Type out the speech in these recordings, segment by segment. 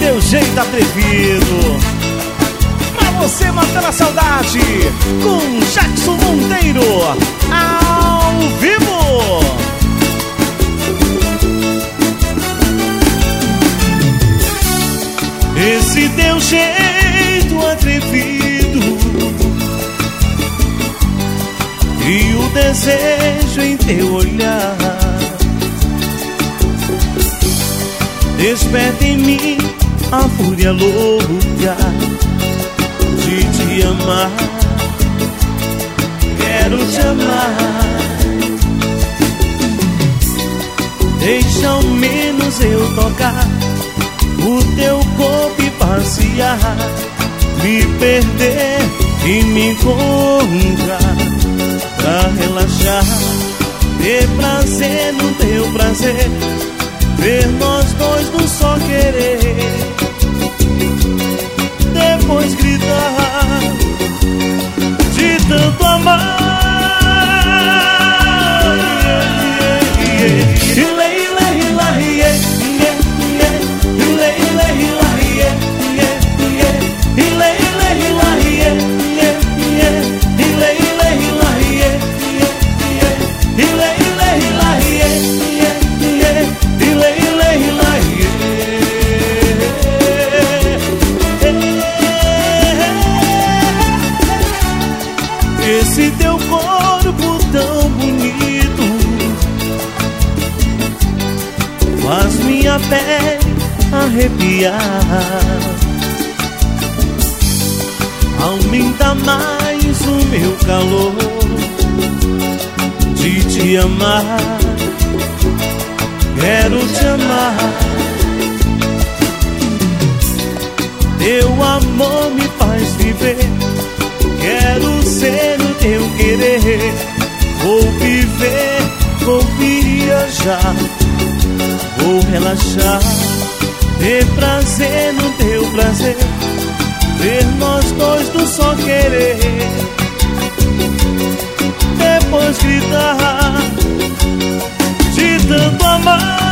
teu jeito atrevido. Pra você matar a saudade, com Jackson Monteiro, ao vivo. Esse teu jeito atrevido e o desejo em teu olhar desperta em mim a fúria louca de te amar. Quero te amar. Deixa ao menos eu tocar o teu corpo e passear, me perder e me encontrar, pra relaxar, ter prazer no teu prazer, ver nós dois no só querer, depois gritar de tanto amar. Esse teu corpo tão bonito faz minha pele arrepiar, aumenta mais o meu calor de te amar. Quero te amar. Teu amor me faz viver. Quero ser o teu querer. Vou viver, vou viajar, vou relaxar, ter prazer no teu prazer, ver nós dois do só querer, depois gritar de tanto amar.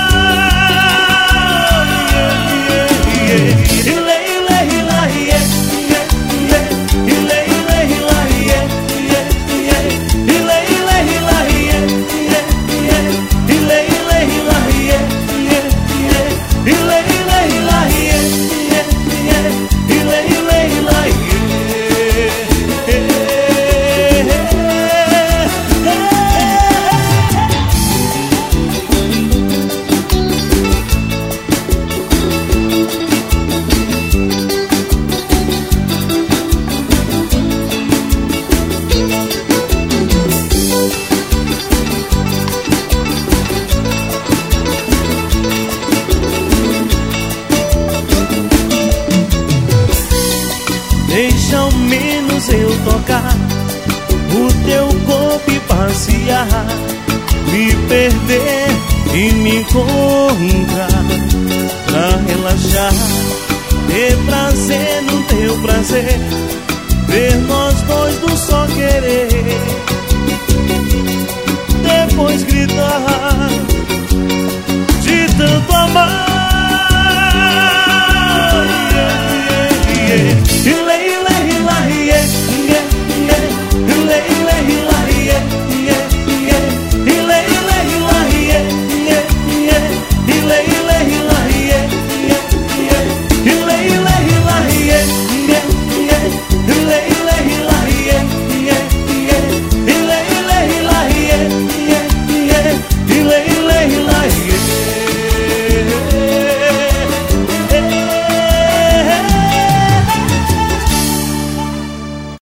Deixa ao menos eu tocar o teu corpo e passear, me perder e me encontrar, pra relaxar, ter prazer no teu prazer, ver nós dois do só querer, depois gritar